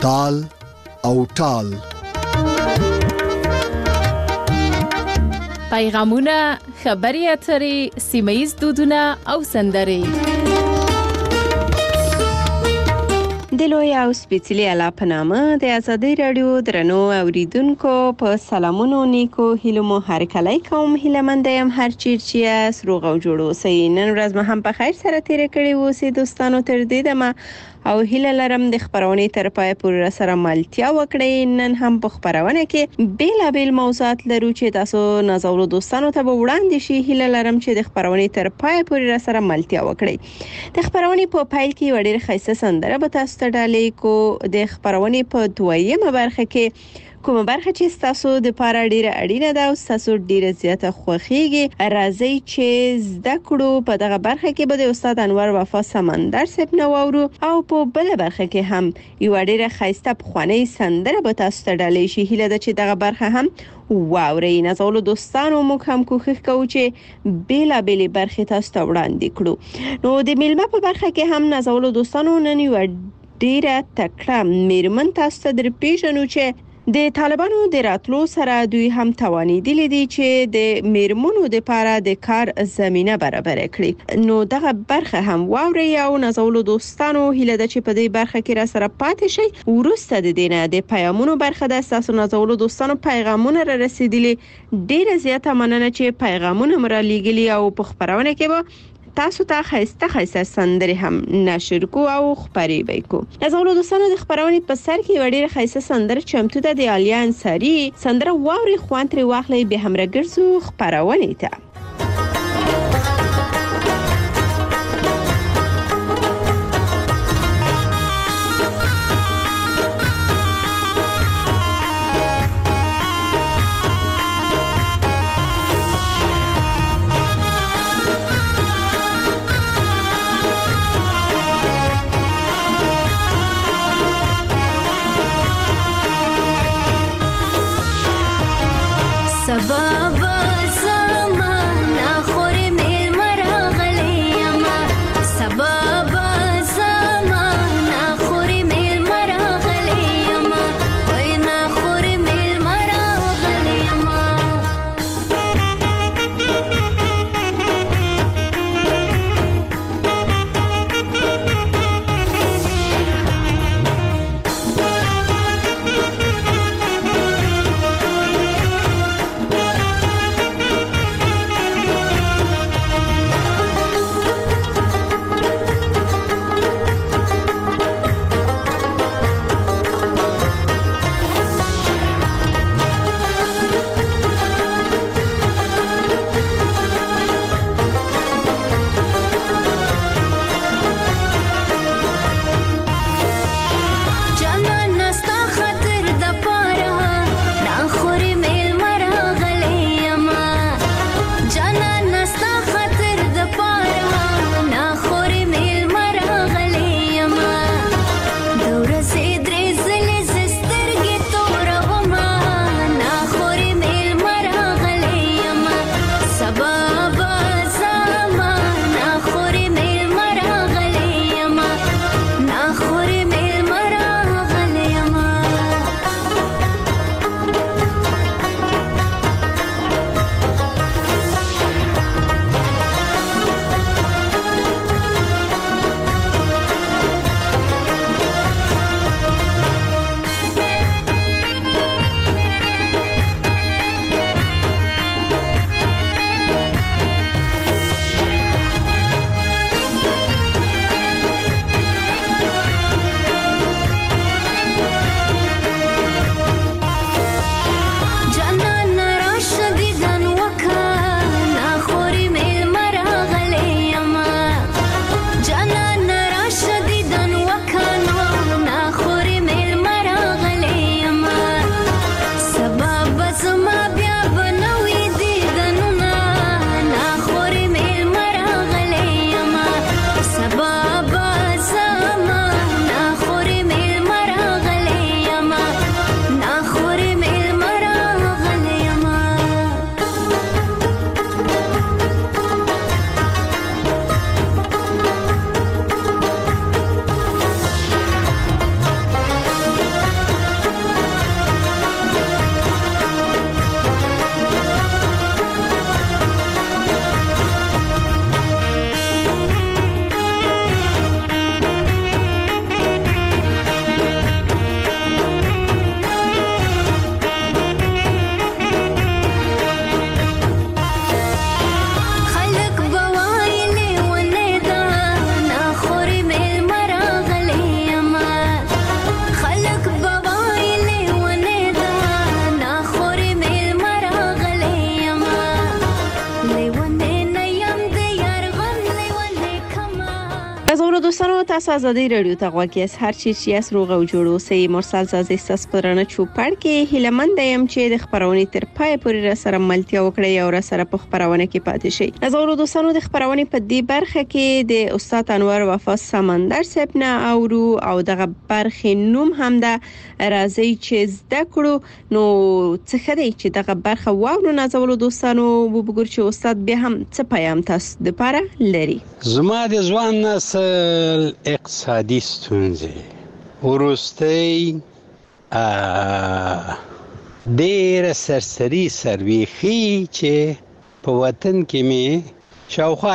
تال او ټال. پیغامونه، خبري اترې، سیمه‌ییز دودونه او سندرې. د لوی او سپېڅلي الله په نامه د ازادۍ راډیو درنو اوریدونکو په سلامونو نیکو هیلو مو هرکلی کوم. هیله‌منده یم هر چیرې چې یاست روغ او جوړ اوسئ. نن ورځ مو هم په خیر سره تېره کړې اوسئ دوستانو. تر دې دمه او هیله لرم د خبرونې تر پای پورې سره ملتیا وکړئ. نن هم په خبرونه کې بیلابیل موضوعات لرو چې تاسو نازولو دوستانو ته وړاندې شي. هیله لرم چې د خبرونې تر پای پورې سره ملتیا وکړئ. د خبرونې په پایل کې وړې خیسه سندره به تاسو ته ډالې کو. د خبرونې په دویمه برخه کې کومه برخه چې تاسو د پاره ډیره اړینه ده او تاسو ډیره زیاته خوښیږي، راځي چې زده کړو. په دغه برخه کې به د استاد انور وفا سمندر صاحب نو اورو او په بل برخه کې هم یو ډیره خیسته پخوانی سندره به تاسو ته ډالې شي. هیله ده چې دغه برخه هم واورئ. نازولو دوستانو موږ هم کوښښ کوو چې بیلابیل برخه تاسو ته وړاندې کړو. نو د میلمه په برخه کې هم نازولو دوستانو نن یو ډیره تکړه میرمن تاسو ته درپېژنو چې د طالبانو د راتلو سره دوی هم توانیدلی دي چې د میرمنو د لپاره د کار زمينه برابر کړي. نو دغه برخه هم واوري او نازولو دوستانو هیله ده چې په دې برخه کې را سره پاتې شي. ورسته د دینه د پیغامونو برخه ده. تاسو نازولو دوستانو پیغامونه را رسیدلي، ډیره زیاته مننه چې پیغامونه مر لېګلي او په خبرونه کې به تاسو ته خیسته سندرې هم نشر کو او خبرې وکړو. نازولو دوستانو د خبرونې په سر کې وړي خیسته سندره چمتو ده د علیا انصاری سندره واوري خوان تر واخلې به هم راګرځو خبرونه ته. Sabah bersama ناظرینو دوستانو تاسو ازادي رادیو ته غوږ یاست. هر چی چې یاست روغ او جوړ اوسئ. مرسل زازي ستاسو په درنه چوپړ کې هیلهمند یم چې د خبرونې تر پای پورې را سره ملتیا وکړئ او را سره په خبرونه کې پاتې شئ. ناظرینو دوستانو د خبرونې په دې برخه کې د استاد انور وفا سمندر صاحب نه اورو او دغه برخه نوم هم ده راځي چې زده کړو. نو څه خدای چې دغه برخه واورو ناظرینو دوستانو وګورئ چې استاد به هم څه پیغام تاسو د لپاره لري. زما د ځوان نسل اقتصادي ستونزې وروستۍ ډېره سرسري سرویخي چې په وطن کې مې شاوخوا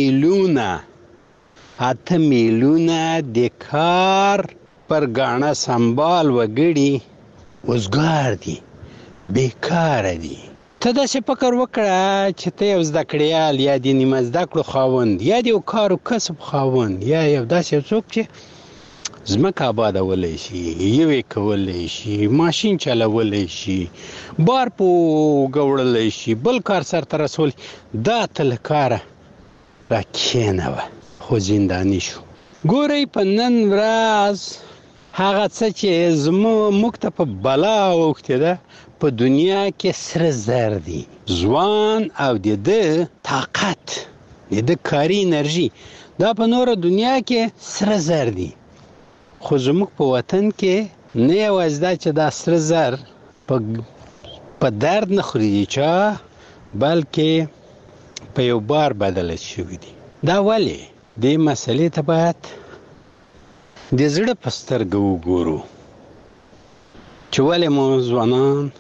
8 میلیونه د کار پر ګاڼه سنبال وګړي وزګار دي، بیکاره دي. ته داسې فکر وکړه چې ته یو زده کړیال یا د نیمه زده کړو خاوند یا د یو کار و کسب خاوند یا یو داسې څوک چې ځمکه آبادولی شي، یوې کولی شي، ماشین چلولی شي، بار په وګوړلی شي، بل کار سرته رسولی. دا ته له کاره را کښېنوه خو زنداني شو. ګورئ په نن ورځ هغه څه چې موږ ته په بلا اوښتې ده په دنیا کې سره زر دي. ځوان او د ده طاقت، د ده کاري انرژي دا په نوره دنیا کې سره زر دي. خو زموږ په وطن کې نه یوازې دا چې دا سره زر په درد نه خوري چا، بلکې په یو بار بدله شوي دي. دا ولې؟ دې مسئلې ته باید د زړه په سترګه وګورو چې ولې مو ځوانان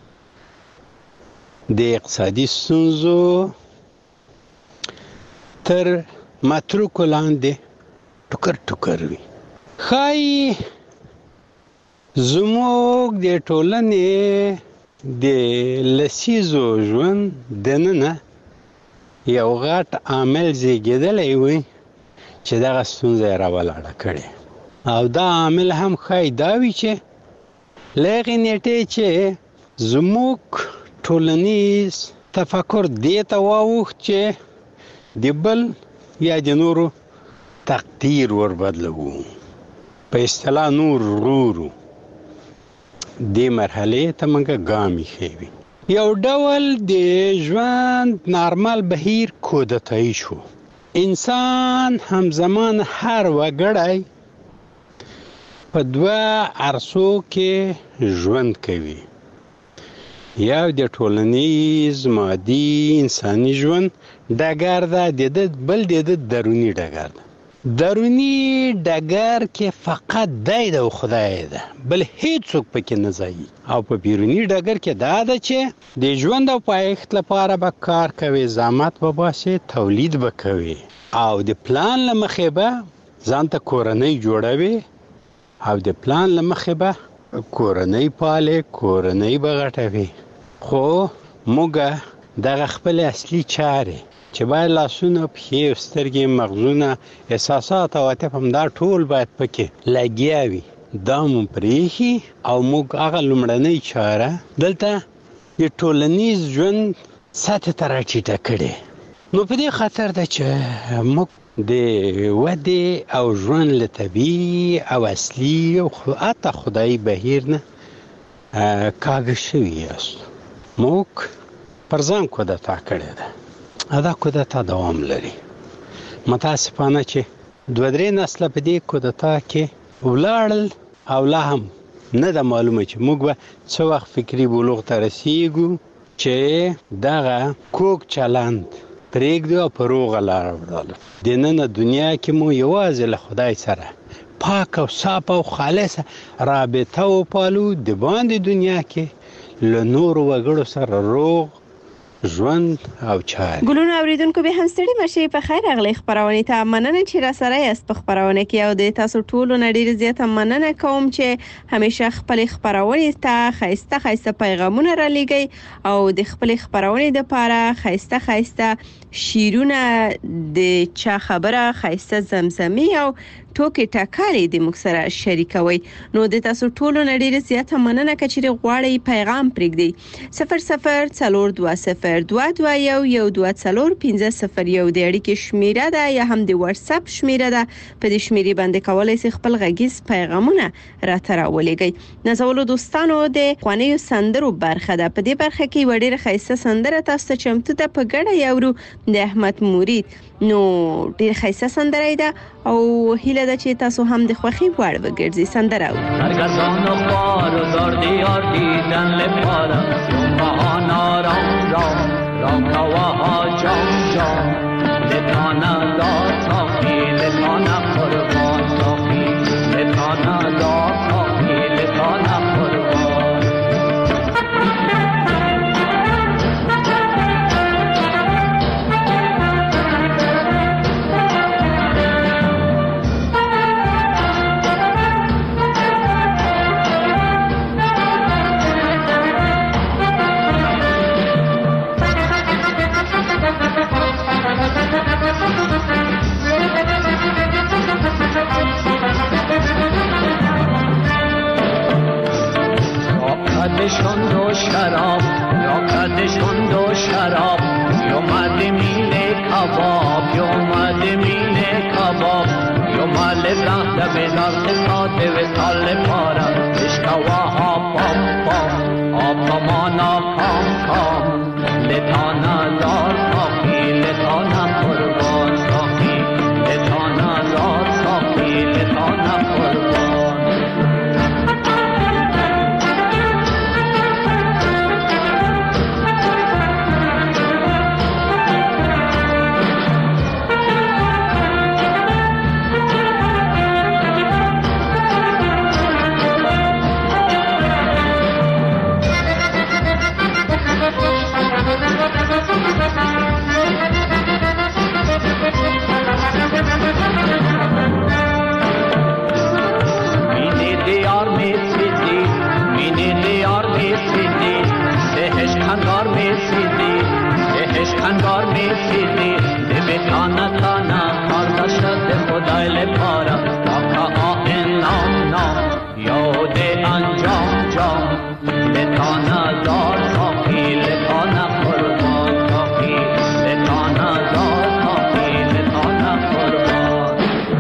د اقتصادي ستونزو تر متروکو لاندې ټوکر وي. ښایي زموږ د ټولنې د لسیزو ژوند دننه یو غټ عامل زیږېدلی وي چې دغه ستونزه یې راولاړه کړې. او دا عامل هم ښایي دا وي چې له هغې نیټې چې زموږ ټولنیز تفکر دې ته واوښت چې د بل یا د نورو تقدیر وربدلوو، په اصطلاح نور ورورو. دې مرحلې ته موږ ګام ایښی. یو ډول د ژوند نارمل بهیر کودتایي شو. انسان همزمان هر وګړی په دوه عرصو کې ژوند کوي. یو د ټولنیز مادي انساني ژوند ډګر ده، بل د دروني ډګر ده. دروني ډګر کې فقط دی د خدای ده، بل هیڅوک پکې نه ځایي. او په بیروني ډګر کې دا ده چې د ژوند او پایښت لپاره به کار کوي، زحمت به باسي، تولید به کوي او د پلان له مخې به ځان ته کورنۍ جوړوي او د پلان له مخې به کورنۍ پالي، کورنۍ به غټوي. خو موږ دغه خپل اصلي چارې چې باید لاسونه، پښې، سترګې، مغزونه، احساسات او عاطفه هم دا ټول باید پکې لګیا وي، دا مو پرېښي او موږ هغه لومړنۍ چاره دلته د ټولنیز ژوند سطح ته راټیټه کړې. نو په دې خاطر ده چې موږ د ودې او ژوند له طبیعي او اصلي او حتی خدایي بهیر نه کاږه شوي یاست. موږ پر ځان کودتا کړې ده. دا کودتا دوام لري. متاسفانه چې 2-3 نسله په دې کودتا کې ولاړل او لا هم نه ده معلومه چې موږ به څه وخت فکري بلوغ ته رسیږو چې دغه کوږ چلند پرېږدو او په روغه لاره ولاړو. دننه دنیا کې مو یوازې له خدای سره پاک او صاف او خالصه رابطه وپالو، د باندې دنیا کې له نورو وګړو سره روغ ژوند او چارې. ګلونه اوریدونکو به هم ستړي مشي. په خیر اغلی خبرونه ته مننه چې را سره یاست په خبرونه کې او د تاسو ټولو نړۍ زیاته مننه کوم چې همیشه خپل خبرونه ته خیسته پیغامونه را لګي او د خپل خبرونه د لپاره خیسته شیرونه د چا خبره خیسته زمزمي او ټوکې ټکالې د موږ سره شریکوي. نو د تاسو ټولو نړۍ زیاته مننه چې غواړئ پیغام پرېږدئ. 00 420 02212401501 د اړیکې شمیره ده یا هم د واتس اپ شمیره ده. په دې شمیرې باندې کولای شئ خپل غږیز پیغامونه راته راولېږئ. نازولو دوستانو د خوانیو سندرو برخه ده. په دې برخه کې وړ ډېره ښایسته سندره تاسو ته چمتو ده په ګډه یورو د احمد مرید. نو ډېر ښایسته سندره ده او هیله ده چې تاسو هم د خوښي وړ وګرځئ. سندره کدشون دو شراب یا کدشون دو شراب یومد میله کباب یومد میله کباب یومد رخت به درد ساده و سال پارا اشکوا ها پام پام آپامانا کام کام لتانا دار ساخی لتانا قربان ساخی لتانا دار ساخی لتانا قربان. خنگار می سیزی به تانا تانا کار شد خدای لپارا آقا آن نام نام یاد انجام جام لتانا دار ساقی لتانا قربان ساقی لتانا دار ساقی لتانا قربان.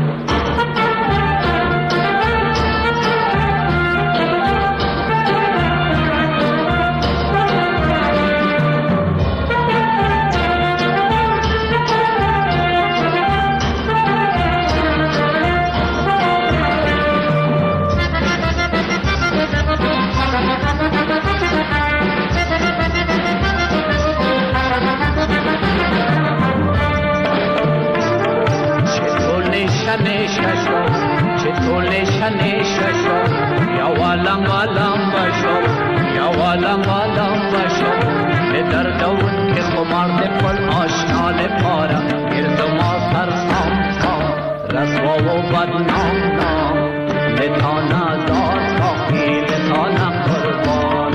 نششو یا والم والم بشو یا والم والم بشو به دردون که خمار دفل آشنا لپارا گرد ما سر سام سام رسوا و بدنام نام لتانا دار ساقی لتانا قربان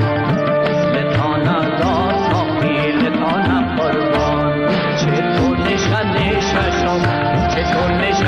لتانا دار ساقی لتانا قربان. چطور نششم چطور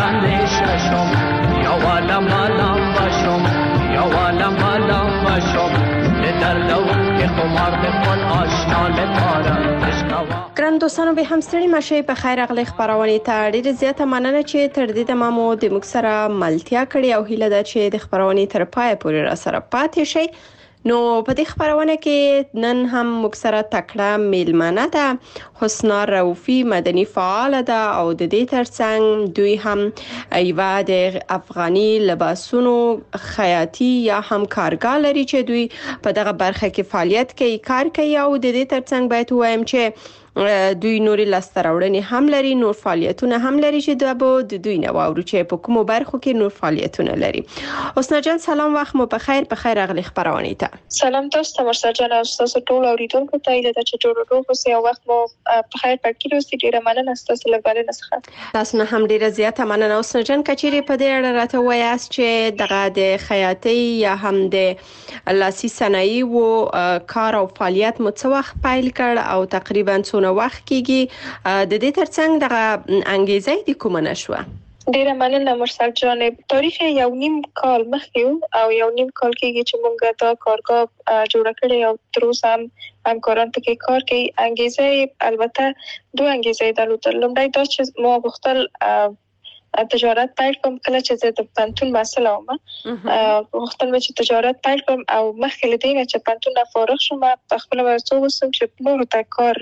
نششم یا والم والم بشم یا والم والم بشم به دردون که خمار بکن آشنا لپارا. ګران دوستانو به هم ستړي مشئ په خیر اغلی خبرونه ته ډیره زیاته مننه چې تر دې دمو د موږ سره ملتیا کړې او هیله ده چې د خبرونه تر پای پورې را سره پاتې شئ. نو په دې خبرونه کې نن هم موږ سره تکړه میلمنه ده حسنا رؤفی مدني فعال ده او د دې ترڅنګ دوی هم یو د افغاني لباسونو خیاطي یا هم کارګر لري چې دوی په دغه برخه کې فعالیت کوي کار کوي او د دې ترڅنګ باید وایم چې دوی نوري لاستراوړنې هم لري نور فعالیتونه هم لري چې د دوی نه واورو چې په کومو برخو کې نور فعالیتونه لري. حسنا جان سلام وخت مو بخیر اغلی خبرونه ته. سلام تاسو ته مرسا جان او تاسو ټول اوریدونکو ته هیله ده چې ټول اوسئ او وخت مو په خیر پکې اوسئ. ډیره مننه تاسو لپاره نسخه تاسو نه هم ډیره زیاته مننه. حسنا جان کچيري په دې اړه راته وایاست چې دغه د خیاطي یا هم د لاسي صنایع او کار او فعالیت مو څو وخت پیل کړ او تقریبا څونه وخت کېږي د دې ترڅنګ دغه انګیزه د کومه نشوه؟ ډیره مننه مرسل جان. تاریخ یو نیم کال مخکې او یو نیم کال کېږي چې موږ دا کارګاه جوړ کړې او تر اوسه هم همکاران پکې کار کوي. انګیزه البته دوه انګیزې درلودل. لومړی دا چې ما غوښتل تجارت پیل کوم کله چې زه د پانتون مسله وم. غوښتل مې چې تجارت پیل کوم او مخکې له دې چې پانتون فارغ شوم په خپل ورڅو وسم چې نور ته کار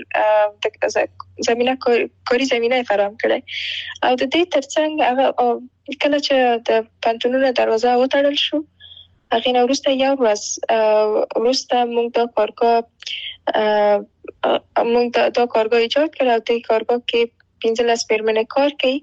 د زمينه کاری زمينه فراهم کړي او د دې ترڅنګ هغه کله چې د پانتونونو دروازه وتړل شو هغه نو وروسته یو ورځ وروسته موږ د کارګاه ایجاد کړو او د کارګاه کې 15 پیرمنه کار کوي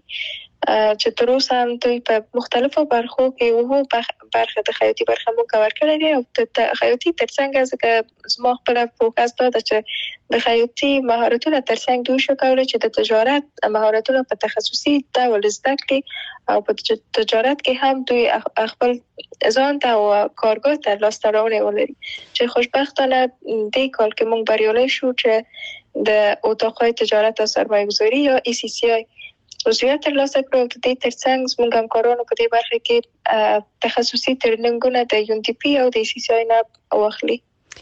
چې تر اوسه هم دوی په مختلفو برخو کې وو برخه د خیاطي برخه مو کور کړی دی او د خیاطي ترڅنګ ځکه زما خپل فوکس دا ده چې د خیاطي مهارتونه ترڅنګ دوی شو کولای چې د تجارت مهارتونه په تخصصي ډول زده کړي او په تجارت کې هم دوی خپل ځان ته او کارګاه ته لاسته راوړنې ولري چې خوشبختانه دې کال کې موږ بریالي شو چې د اتاقای تجارت او سرمایه‌گذاری یا ECCI عضویت ترلاسه کړو. د دې ترڅنګ موږ همکارانو په دې برخه کې تخصصي ترنینګونه د UNDP او د ECCI نه واخلي.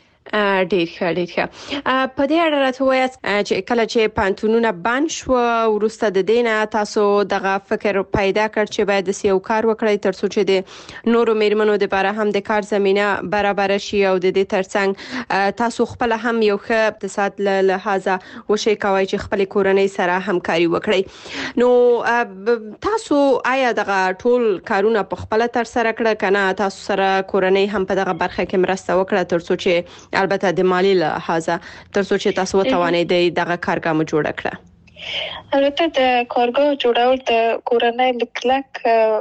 ډیر ښه. په دې اړه راته وایاست چې کله چې پانتونونه بند شو وروسته د دینه تاسو دغه فکر پیدا کړ چې باید د یو کار وکړئ ترڅو چې د نورو میرمنو لپاره هم د کار زمينه برابر شي او د دې ترڅنګ تاسو خپل هم یو ښه اقتصاد له لحاظه وشي کوي چې خپل کورنۍ سره همکاري وکړي. نو تاسو آیا دغه ټول کارونه په خپل تر سره کړ کنه تاسو سره کورنۍ هم په دغه برخه کې مرسته وکړه ترڅو چې البته د مالی لحاظه ترڅو چې تاسو وتوانئ دغه کارګاه مو جوړ کړه؟ البته د کارګاه جوړول د کورنۍ لکلک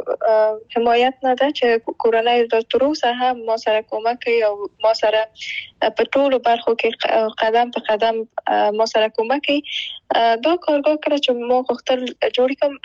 حمایت نه ده چې کورنۍ د تر اوسه هم ما سره کومک کوي او ما سره په ټولو برخو کې قدم په قدم ما سره کومک کوي. دا کارګاه کله چې ما غوښتل جوړ کوم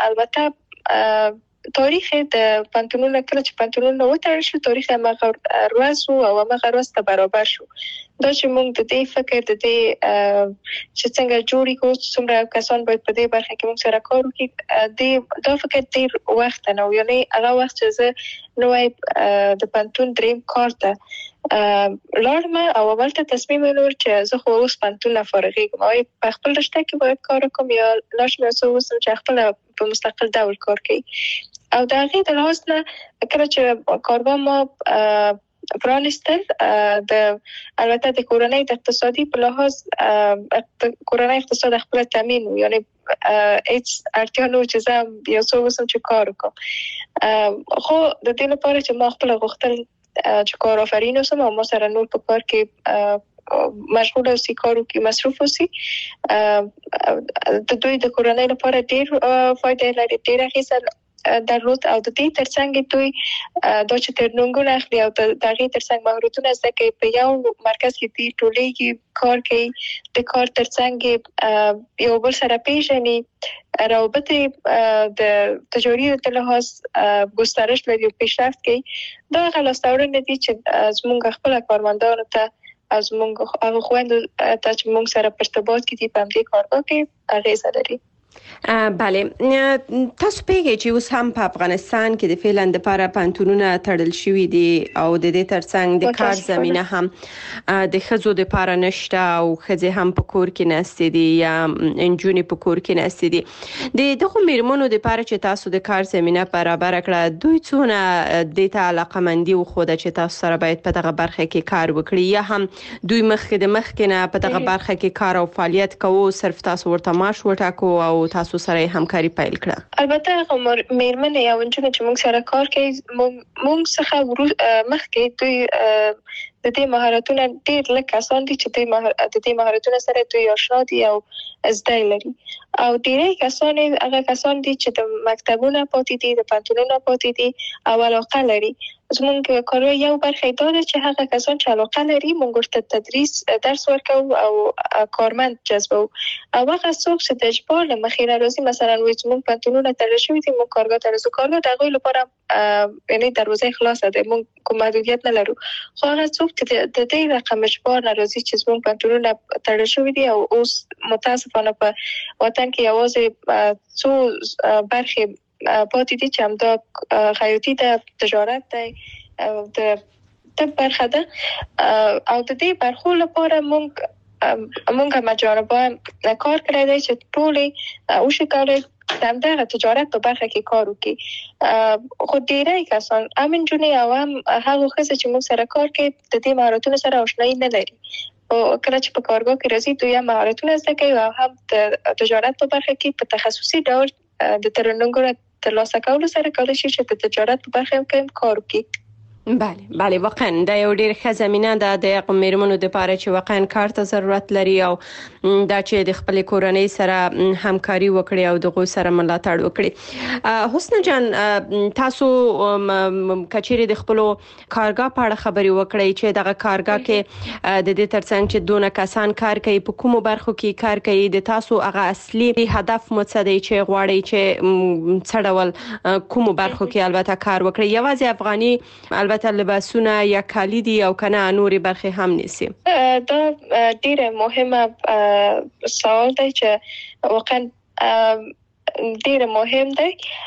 البته تاریخ د پانتونونو کله چې پانتونونو وتړل شو تاریخ هغه ورځ او هغه ورځ ته برابر شو. دا چې موږ د دې فکر د دې چې څنګه جوړی کو څومره کسان باید په دې برخه کې موږ سره کار وکړي دا فکر ډیر وخت نه یعنی هغه وخت چې زه نوې د پانتون دریم کار ته لارم او اول ته تصمیم ونیول چې زه خو اوس پانتون نه فارغېږم او په خپل رشته کې باید کار وکړم یا لاش مې اوس چې خپل په مستقل ډول کار کوي او دا غي د لحاظ نه کله چې کارګاه ما پرانستل د البته د کورنۍ د اقتصادي په لحاظ کورنۍ اقتصاد خپل تامین یعنی هیڅ اړتیا نه چې زه یو څه وسم چې کار وکړم خو د دې لپاره چې ما خپل غوښتل چې کار آفرین اوسم او ما سره نور په کار کې مشغول اوسې کارو کې مصروف اوسې د دوی د کورنۍ لپاره ډیر فائدې لري ډیر اغیزه درلود او د دې ترڅنګ دوی د چترنګونو اخلي او د دغه ترڅنګ مهارتونه زده کوي په یو مرکز کې دی ټولې کې کار کوي د کار ترڅنګ یو بل سره پیژني روابط د تجاري د لحاظ گسترش لري او پیشرفت کوي دا غلاستورونه دي چې زموږ خپل کارمندانو ته از موږ هغه خويندو ته چې موږ سره په ارتباط کې دي په دې کارګاه کې اغیزه لري. بله تاسو پیږئ چې اوس هم په افغانستان کې د فعلن لپاره پانتونونه تړل شوي دي او د دې ترڅنګ د کار زمينه هم د ښځو لپاره نشته او ښځې هم په کور کې ناستې دي یا انجونې په کور کې ناستې دي د دغه میرمنو لپاره چې تاسو د کار زمينه برابر کړه دوی څونه د ته علاقمندي وخوده چې تاسو سره باید په دغه برخه کې کار وکړي یا هم دوی مخکې نه په دغه برخه کې کار او فعالیت کوو صرف تاسو ورته معاش وټاکو او تاسو سره همکاري پیل کړه؟ البته میرمنې او انجونې چې موږ سره کار کوي موږ څخه مخکې دوی د دې مهارتونه ډېر لږ کسان دي چې د دې مهارتونه سره دوی آشنا دي او زده لري او ډېری کسان هغه کسان دي چې د مکتبونو پاتې دي د پانتونونو پاتې دي او علاقه لري زموږ کار یو برخه دا ده چې هغه کسان چې علاقه لري موږ ورته تدریس درس ورکوو او کارمند جذبو او هغه څوک چې د اجبار له مخې راځي مثلا وایي زموږ پانتونونه تړل شوي دي موږ کارګاه ته راځو کارګاه د هغوی لپاره یعنی دروازه خلاصه ده موږ کوم محدودیت نه لرو خو هغه څوک چې د دې رقم اجبار راځي چې زموږ پانتونونه تړل شوي دي او اوس متاسفانه په وطن کې یوازې څو برخې پاتې دي چې همدا خیاطي د تجارت دی او د طب برخه ده او د دې برخو لپاره مونږ مجاربه کار کړی دی چې ټولې وشي کولای دغه تجارت په برخه کې کار وکړي. خو ډیری کسان امن جونې او هم هغه ښځې چې موږ سره کار کوي د دې مهارتونو سره آشنایي نه لري. کله چې په کارګاه کې راځي دوی هم مهارتونه زده کوي او هم د تجارت په برخه کې په تخصصي ډول د ترنګونو ترلاسه کولو سره کولای شي چې د تجارت په برخه کې کار وکړي. بله واقعا دا یو ډیر ښه زمينه ده د میرمنو لپاره چې واقعا کار ته ضرورت لري او دا چې د خپل کورنۍ سره همکاري وکړي او دغه سره ملاتړ وکړي. حسن جان تاسو کچېری د خپل کارګاه په اړه خبري وکړي چې دغه کارګاه کې د دې ترڅنګ چې دونه کسان کار کوي په کومو برخو کې کار کوي د تاسو هغه اصلي هدف متصدي چې غواړي چې څړول کومو برخو کې البته کار وکړي یوازې افغاني البته لباسونه یا کالی دي او کنه نوري برخه هم نيسي. دا ډیره مهمه سوال دی چې واقعا ډیره مهم دی.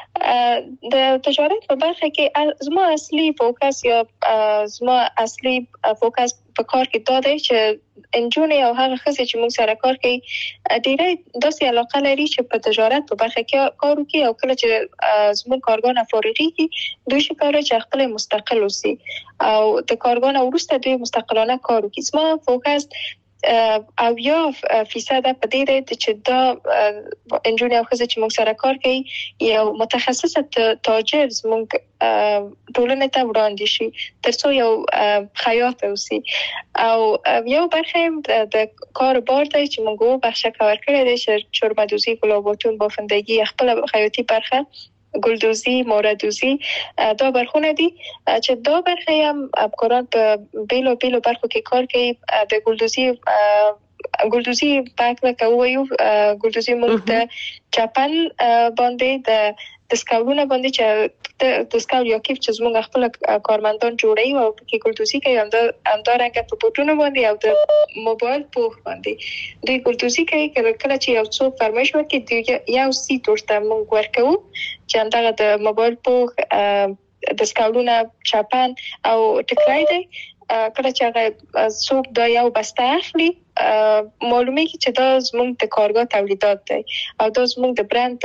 د تجارت په برخه کې زما اصلي فوکس یا زما اصلي فوکس په کار کې دا دی چې انجونې او هغه ښځې چې موږ سره کار کوي ډیره داسې علاقه لري چې په تجارت په برخه کې کار وکړي او کله چې زموږ کارګاه فارغېږي دوی شي کولای چې خپل مستقل اوسي او د کارګاه وروسته دوی مستقلانه کار وکړي. زما فوکس او 1% په دې دی چې دا انجونې او ښځې چې موږ سره کار کوي یو متخصصه تاجر زموږ ټولنې ته وړاندې شي ترڅو یو خیاط اوسي او یو برخه د کار بار دی چې موږ وو بخښه کار کړی دی چې چرمدوزی ګلاباتون بافندگی خپل خیاطي برخه ګلدوزی موردوزی دا برخونه دي چې دا برخه هم افکاران په بیلو برخو کې کار کوي. د ګلدوزی پاک کوي ګلدوزی موږ د چپن باندې د سکاولونه باندې چې د سکاول یو کیف چې زموږ خپل کارمندان جوړي او کې ګلدوزی کوي همدارنګه په بوټونو باندې او د موبایل پوښ باندې دوی ګلدوزی کوي. کله چې یو څوک فرمایش وکړي یو سیټ ورته موږ ورکو چې همدغه د موبایل پوښ د سکاولونه چپن او ټکرای دی. کله چې هغه څوک دا یو بسته اخلي معلومه کی چې دا زموږ د کارګاه تولیدات دی او دا زموږ د برند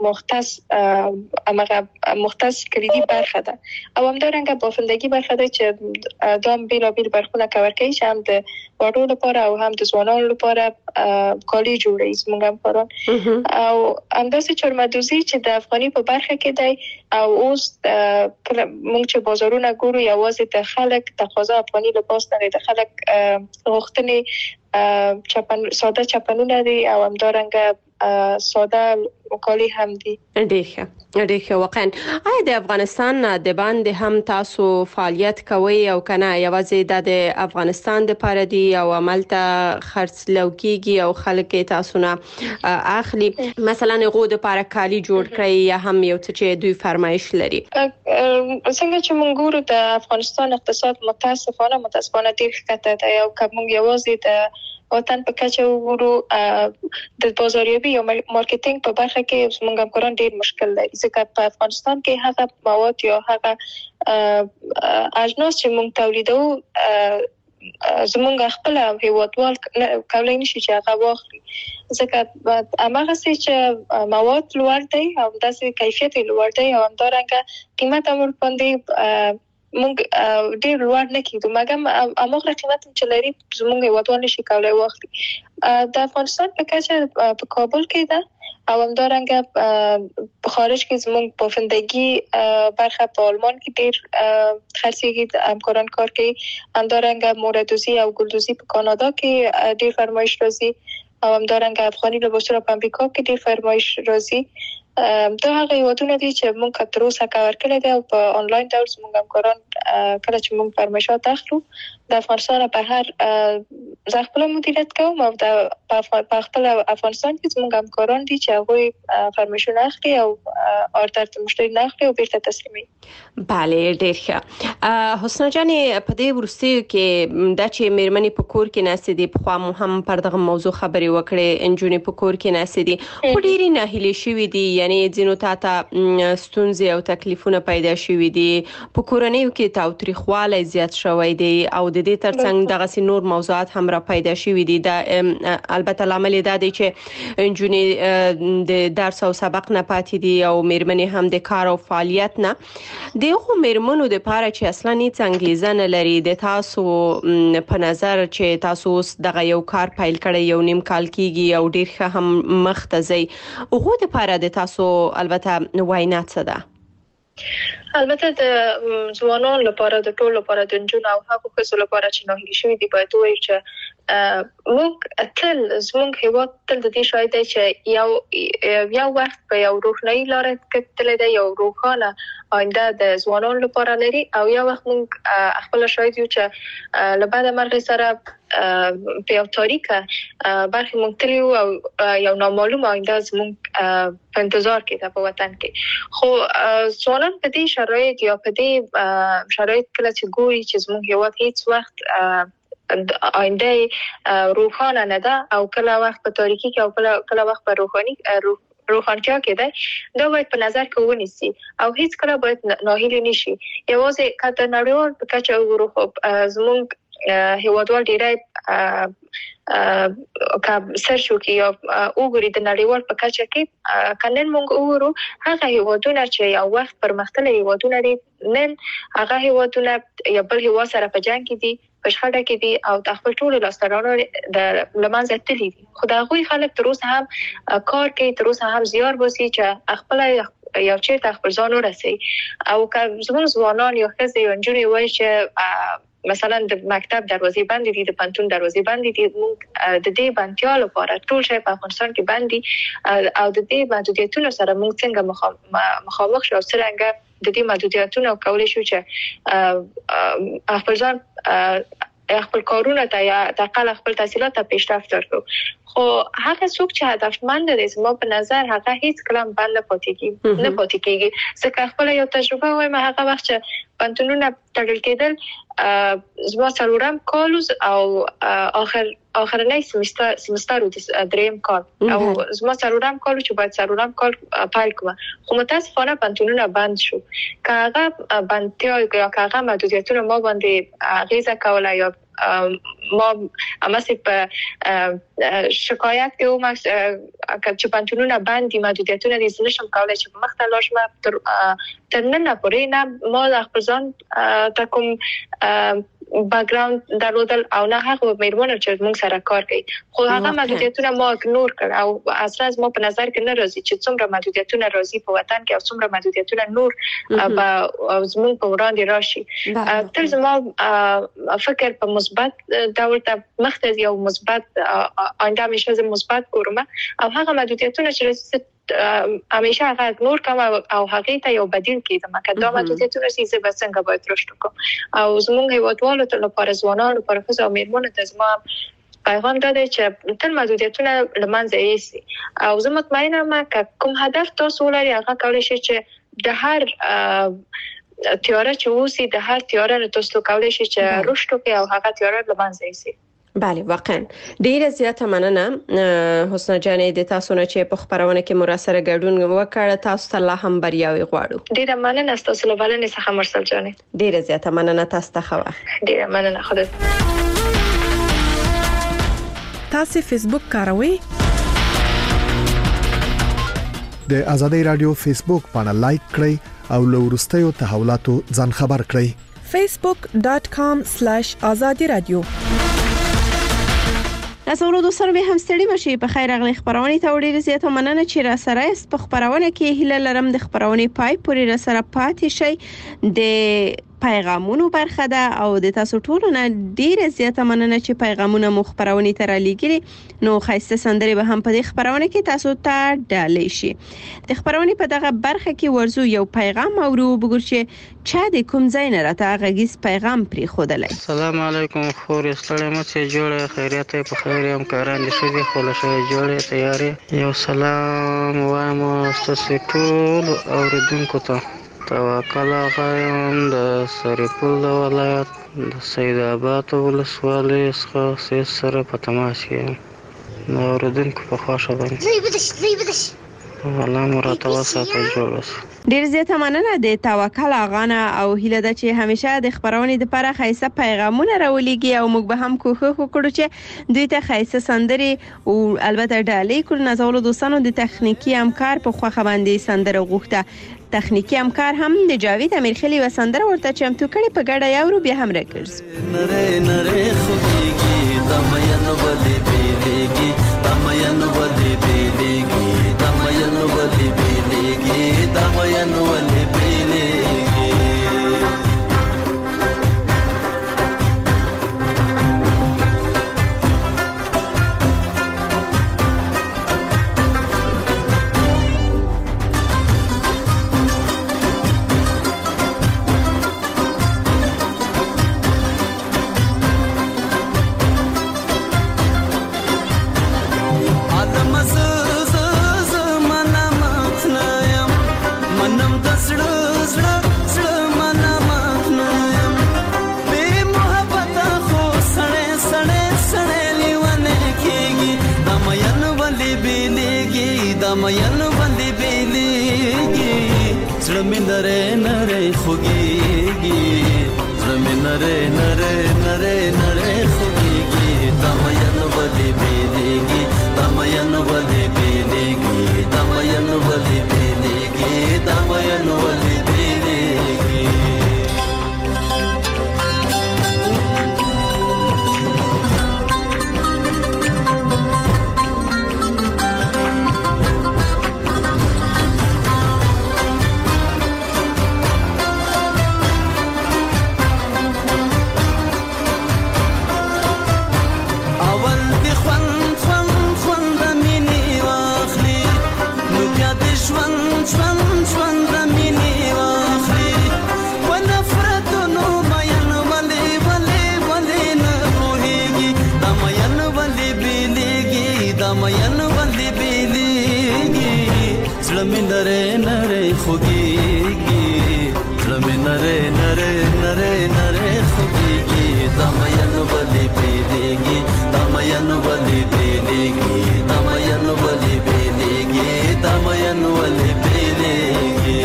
مختص کلیدي برخه ده او همدارنګه بافندگی برخه ده چې دا بیل برخونه کور کوي چې هم د وړو لپاره او هم د ځوانانو لپاره کالي جوړوي زموږ همکاران او همداسې چرمدوزی چې د افغاني په برخه کې دی او اوس موږ چې بازارونه ګورو یوازې د خلک تقاضا افغاني لباس نه د خلک غوښتنې ساده چپنونه دي او همدارنګه ساده کالی هم دي. ډېر ښه واقعا. آیا د افغانستان د باندې هم تاسو فعالیت کوي او کنه یوازې د افغانستان د لپاره دي او عملته خرڅلاو کیږي او خلک تاسو نه اخلي مثلا غو د لپاره کالی جوړ کړی یا هم یو څه چې دوی فرمایش لري؟ څنګه چې موږ ګورو د افغانستان اقتصاد متاسفانه ډېر ښکته دی او کوم یوازې د وطن په کچه وګورو د بازاریابي او مارکیټینګ په برخه کې موږ همکاران ډېر مشکل لري ځکه په افغانستان کې هغه مواد یا هغه اجناس چې موږ تولیدو زمونږ خپل هیوادوال کولای نشي چې هغه واخلي ځکه هغه چې مواد لوړ دی او داسې کیفیت لوړ دی او همدارنګه قیمت هم باندې مونږ ډېر لوړ نه کیدو مګر هغه قیمت چې لري زمونږ هیوادوال نشي کولای واخلي. د افغانستان په کچه په کابل کې ده او همدارنګه په خارج کې زمونږ بافندگی برخه په آلمان کې ډېر خرڅيږي همکاران کار کوي. همدارنګه موردوزی او ګلدوزی په کانادا کې ډېر فرمایش راځي او همدارنګه افغاني لباسونه په امریکا کې ډېر فرمایش راځي. دا هغه یوادونه دي چې موږ تر اوسه کار کړی دی او په انلاین ډول موږ همکاران کله چې موږ فرمایشات اخلو د افغانستان په هر زه خپل مدیریت کوم او په خپل افغانستان کې زموږ همکاران دي چې هغه فرمیشن اخلي او اوردر ته مشتری نه اخلي او بیرته تسلیمي. بله ډیر ښه. حسنا جان په دې ورستیو کې د چې میرمنې په کور کې ناست دي، په خوا هم پر دغه موضوع خبرې وکړې، انجونې په کور کې ناست دي خو ډېرې ناهیلې شوي دي، یعنی ځینو ته ستونزې او تکلیفونه پیدا شوي دي، په کورنیو کې تاوتریخوالی زیات شوی دی او د دې ترڅنګ دغسې نور موضوعات هم را پیدا شوي دي. البته لامل دا دی چې انجونې د درس او سبق نه پاتې دي او میرمنې هم د کار او فعالیت نه. دغه میرمنو د پاره چې اصلا هیڅ انګیزه نه لري، د تاسو په نظر چې تاسو اوس دغه یو کار پیل کړی، یو نیم کال کیږي او ډیر ښه هم مخ ته ځئ، هغه د پاره د تاسو البته وینا څه ده؟ البته د ځوانانو لپاره، د ټولو لپاره، د نجونو او هغو ښځو لپاره چې ناهیلي شوي دي، باید ووایو چې موږ تل زموږ هیواد تل د دې شاهد دی چې یو وخت په یو روښنایي لاره کې تللی دی، یو روښانه آینده د ځوانانو لپاره لري او یو وخت موږ خپل شاهد یو چې له بده مرغه سره په یو تاریکه برخې موږ تللی یو او یو نامعلوم آینده زموږ په انتظار کې ده په وطن کې. خو ځوانان په دې شرایط یا په دې شرایط کله چې ګوري چې زموږ هیواد هیڅ وخت آینده روښانه نه ده او کله وخت په تاریکی کې او کله وخت په روښانتیا کې ده، دا باید په نظر کې ونیسي او هیڅ کله باید ناهیلي نشي. یوازې که د نړیوال په کچه وګورو، خو زموږ هیوادوال ډیری که سرچ وکړي یا وګوري د نړیوال په کچه کې، که نن موږ وګورو هغه هیوادونه چې یو وخت پرمختللي هیوادونه دي، نن هغه هیوادونه یا بل هیواد سره په جنګ کې دي، په شخړه کې دي او د خپل ټولو لاسته راوړنو د له منځه تللي دي. خو د هغوی خلک تر اوسه هم کار کوي، تر اوسه هم زیار باسي چې خپله یو چیرته خپل ځان ورسوي. او که زموږ ځوانان یا ښځې یا نجونې وایي چې مثلا د مکتب دروازې بندې دي، د پوهنتون دروازې بندې دي، موږ د دې بندتیا لپاره ټول شی په افغانستان کې بند دي او د دې محدودیتونو سره موږ څنګه مخامخ شو او څرنګه د دې محدودیتونو کولی شو چې خپل ځان خپل کارونه ته یا تقل خپل تحصیلات ته پیشرفت ورکړو. خو هغه څوک چې هدفمند دي زما په نظر هغه هیڅ کلام بند نه پاتې کیږي. ځکه خپل یو تجربه وایم، هغه وخت چې پوهنتونونه تړل کېدل، زما څلورم کال او آخرنی سمستر و دریم کال او زما څلورم کال چې باید څلورم کال پیل کوم، خو متاسفانه پوهنتونونه بند شو. که هغه بندتیا یا که هغه محدودیتونه ما باندې اغیزه کوله یا ما همسې په شکایت کې وم چې پوهنتونونه بند دي، محدودیتونه دي، زه نشم کولی چې په مخ ته لاړ شم. تر ننه پورې نه ما د خپل ځان ته کوم بیکګراوند درلودل او نه هغه میرمنو چې موږ سره کار کوي، خو هغه محدودیتونه ما اګنور کړ او اصلا زما په نظر کې نه راځي چې څومره محدودیتونه راځي په وطن کې او څومره محدودیتونه نور به زموږ په وړاندې راشي. تل زما فکر په مثبت ډول ته مخ ته ځي او مثبت آینده همیشه زه مثبت ګورم او هغه محدودیتونه چې راځي همیشه هغه اګنور کوم او هغه ته یو بدیل کېدم که دا محدودیتونه چې زه به څنګه باید رشد وکړم. او زموږ هیوادوالو ته لپاره، ځوانانو لپاره، ښځو او میرمنو ته زما پیغام دا دی چې تل محدودیتونه له منځه یوسي او زه مطمئنه یم که کوم هدف تاسو ولرئ هغه کولی شي چې د هر تیاره چې اوسي، د هر تیاره نه تاسو کولی شي چې رشد وکړئ او هغه تیاره له منځه یوسي. بله واقعا ډیره زیاته مننه حسنا جانې د تاسو نه چې په خبرونه کې مو سره ګډون وکړ. تاسو ته الله هم بریاوي غواړو. ډیره مننه تاسو له بلنې څخه مرسل جانې. ډیره زیاته مننه تاسو ته. خو ډیره مننه. خدا تاسو فیسبوک کاروئ؟ د آزادۍ رادیو فیسبوک باندې لایک کړئ او له وروستیو تحولاتو ځان خبر کړئ. facebook.com/azadi radio. ناسورو دوستانو به هم ستړي مشي. په خیر اغلی خبرونه ته وړي زیاته مننه چې را سره است. په خبرونه کې هیله لرم د خبرونه پای پورې را سره پاتې شي. د پیغامونو برخه ده او د تاسو ټولو نه ډیره زیاته مننه چې پیغامونه مو خبرونه ته را لېږلي. نو خاصه سندري به هم په دې خبرونه کې تاسو ته ډالې شي. د خبرونه په دغه برخه کې ورزو یو پیغام اورو وګور چې چا د کوم ځای نه راته غږیز پیغام پرې خودلای. السلام علیکم خور ستړی مو چې جوړه خیریت په خیر یم کاران دي شي خو له شي جوړه تیاری یو سلام وایم تاسو ټول اوریدونکو ته. توکل غایم د سرپل ولایت د سید آباد ولسوالۍ څخه سره په تماس یم. نو اوریدونکو په خوښه باندې الله مراته وساته جوړ. ډیر زیاته مننه د توکل اغانه او هیله ده چې همیشه د خبرونه لپاره خاصه پیغامونه راولېږي او موږ به هم کوښښ وکړو چې دوی ته خاصه سندري او البته ډالۍ کول. نازولو دوستانو د تخنیکی همکار په خوخه باندې سندره غوښته. تخنیکی همکار هم د جاوید امیرخیلی و سندره ورته چمتو کړي په ګډه یو بیا هم راکړز. نره نره خوږیږي دمین ولې بیلېږي دمین ولې بیلېږي دمین ولې بیلېږي دمین ولې بیلېږي. دمین ولې بیلېږي زړه مې نری نری خوږیږي زړه مې نری نری نری نری خوږیږي دمین ولې بیلېږي دمین ولې بیلېږي دمین ولې بیلېږي دمین ولې بیلېږي. دمین ولې بیلېږي زړه مې نری نری خوږیږي زړه مې نری نری نری نری خوږیږي دمین ولې بیلېږي دمین ولې بیلېږي دمین ولې بیلېږي دمین ولې بیلېږي.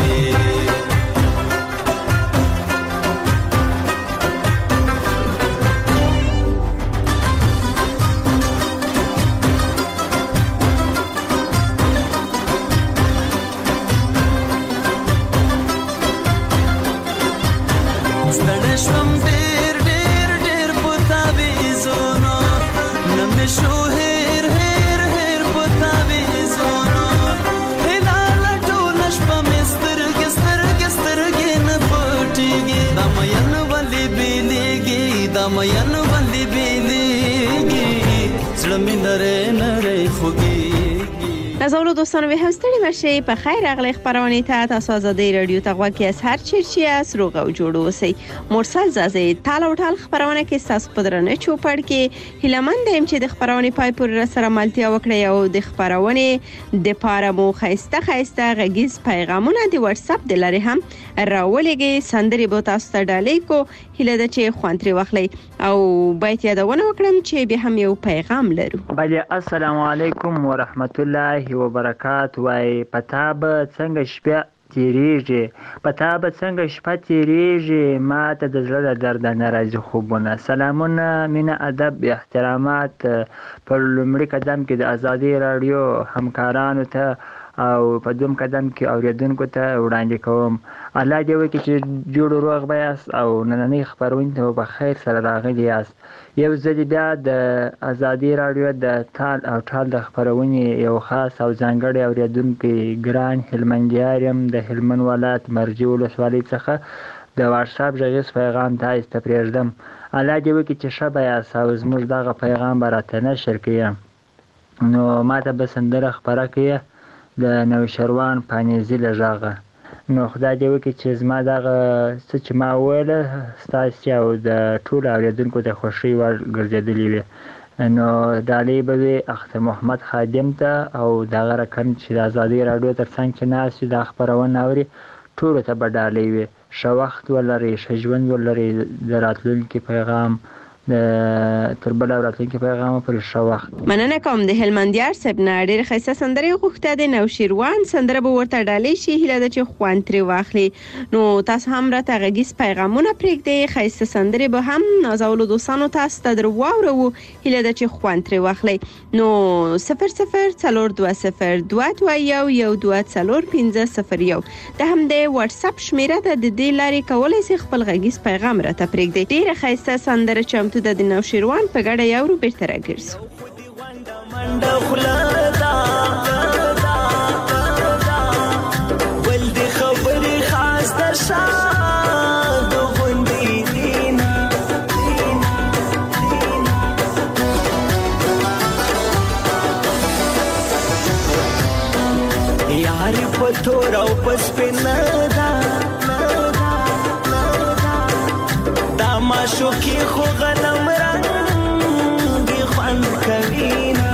دمین ولې بیلېږي زړه مې نری نری خوږیږي. نازولو دوستانو به هم ستړي مشي په خیر اغلی خبرونه ته تاسو آزادی رادیو ته غوږی از هر چیرچی از روغ او جوړ اوسئ. مرسل زازی تال او ټال خبرونه کې تاسو په درنه چوپړ کې هیلمند يم چې د خبرونه پای پر سره ملتیا وکړي او د خبرونه د پاره مو خيسته غږیز پیغامونه د واتس اپ د لارې هم راولېږي. سندري به تاسو ته ډالۍ کو هیله ده چې خوانتري واخلي او باید یادونه وکړم چې به هم یو پیغام لرو. بله السلام علیکم ورحمت الله وبرکاته. وای پتا به څنګه شپه تیریږي پتا به څنګه شپه تیریږي ما ته د زړه درد نه راځي خوبونه. سلامونه مینه ادب احترامات پر لومړي قدم کې د ازادي رادیو همکارانو ته او په دوم قدم کې اوریدونکو ته وړاندې کوم. الله دې وکړي چې جوړ روغ بیاست او نننۍ خبرونه ته په خیر سره راغلي یاست. یو ځل بیا د ازادي رادیو د تال او ټال د خبرونې یو خاص او ځانګړی اوریدونکي ګران هلمندیار یم د هلمند ولایت مرجې ولسوالۍ څخه د واتساپ غږیز پیغام تاسو ته پرېږدم. الله دې وکړي چې ښه به یاست او زموږ دغه پیغام به راته نشر کړي. نو ماته به سندره خپره کړي د نوشیروان پانیزي له غږه. نو خدای دې وکړي چې زما دغه څه چې ما وویله ستاسې او د ټولو اورېدونکو د خوښۍ وړ ګرځېدلې وي. نو ډالۍ به وي اختر محمد خادم ته او دغه رقم چې د ازادۍ راډیو تر څنګ چې ناست وي دا خپرونه اوري ټولو ته به ډالۍ وي. ښه وخت ولرئ، ښه ژوند ولرئ، د راتلونکي پیغام تر بل راتلونکي پیغام پر ښه وخت. مننه کوم د هلمندیار صاحب نه ډېر ښایسته سندرې غوښته د نوشیروان سندره به ورته ډالۍ شي. هیله ده چې خوند ترې واخلي. نو تاسو هم راته غږیز پیغامونه پرېږدئ، ښایسته سندرې به هم نازولو دوستانو تاسو ته در واوروو. هیله ده چې خوند ترې واخلئ. نو 004202211240 د همدې واتساپ شمیره ده، د دې لارې کولی شئ خپل غږیز پیغام راته پرېږدئ. ډېره ښایسته سندره چمتو ده د نوشیروان په ګډه یاورو بیرته راګرځو. ول دې خبرې خاص در شاد غوندې دینا یار په تور او پس پنا دا ما شوکي خو غنم رنگ دی خوان کوینا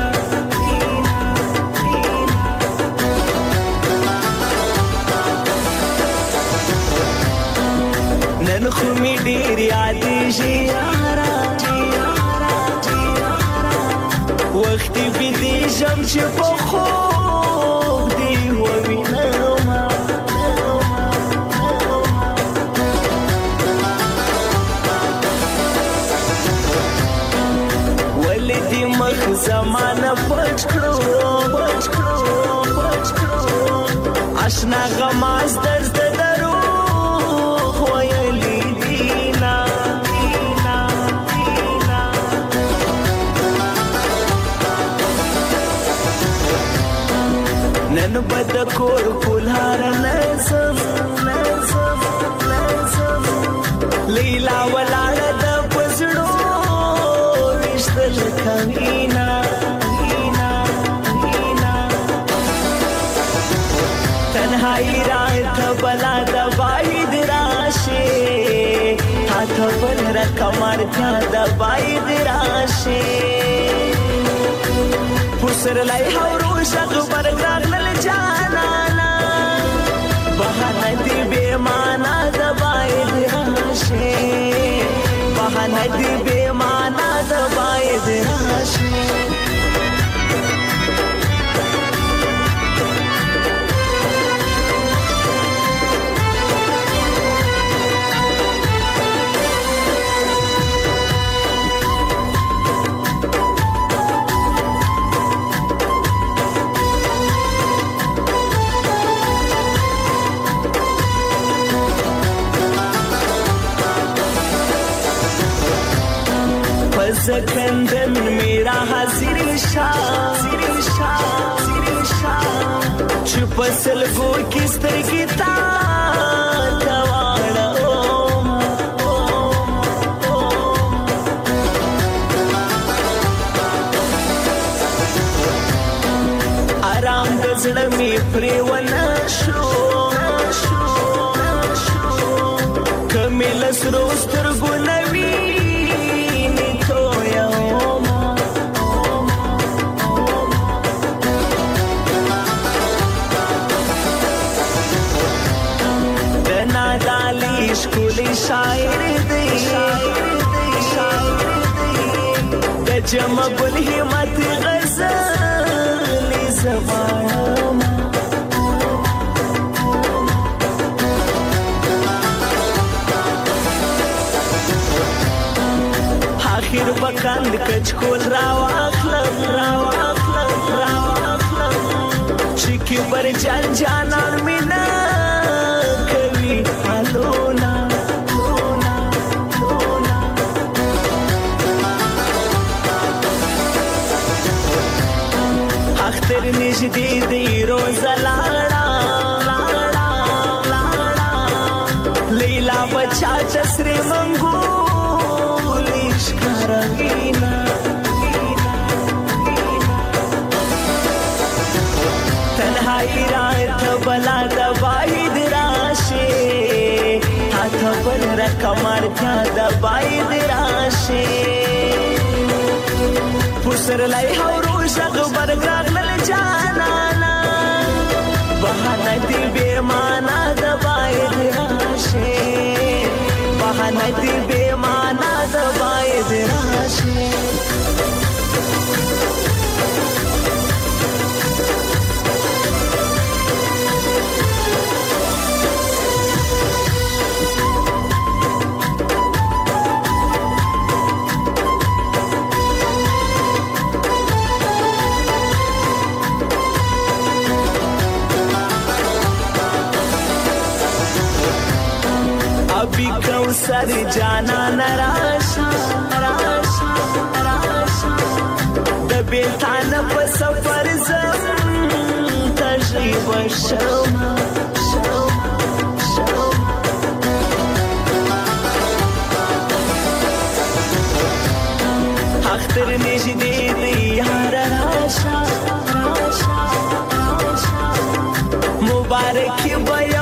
نن خو می ډیر یاد شي یارا وخت به دې شم چې په خو دی ووینم ولدي مخ زمانه پټ کړو آشنا غماز درد درو خویلی دینا نن بد کور کولهار نسم لیلا ولاړه د پسړو وشتل کوینا تنهایی رات بلا د باید راشه هات بل را کمر ته د باید راشه پسر لای هورو شغ برګران لل جانانا بهانه دی به معنا د باید راشه بهانه دی به معنا د باید راشه زکندن میرا حاضر شاه چې پسل گو کستر کی تا تواړه آرام د زړه می پریونه شو کمل سروستر ګنوي شکولی شاعر دی د جمع بالهمت غزل زمان آخر بکند کچکول راواخلم چکی بر جان جانان مینا کوي حالونا اختر نجدی دی روز لاړه لیلا بچ چاته سرې منګولې ښکاروينه تنهایی راته بلا د باید راشي تا پر رقمار تا د باید راشي پسرلی هورو شغ برګراغ لل جانانا بهانه دی بے معنا د باید راشي بهانه دی بے معنا د باید راشي ابھی کوثر جانا نراشا راشا راشا د بیلتان په سفر زم تجربه شوما شوما شوما اختر نږدې دی یار راشا راشا راشا مبارک بیو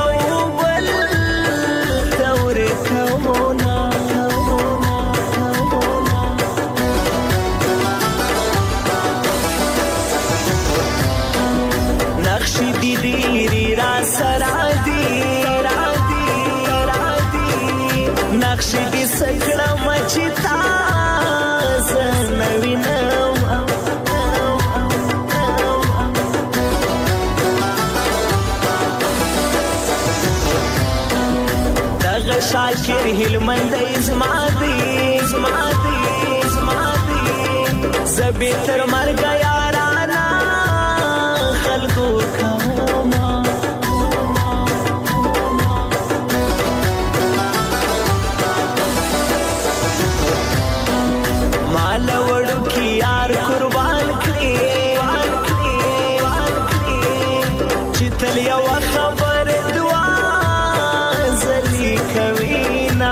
نقشی دیری را سرادی نقشی دی سکڑا مچی تاز نوی نو دغ شاکر هلمند ازمادی زبی تر مرگ یارانا خلقو کاما مال وڑو کی یار قربان کری چتل یو خبر دعا زلی کوینا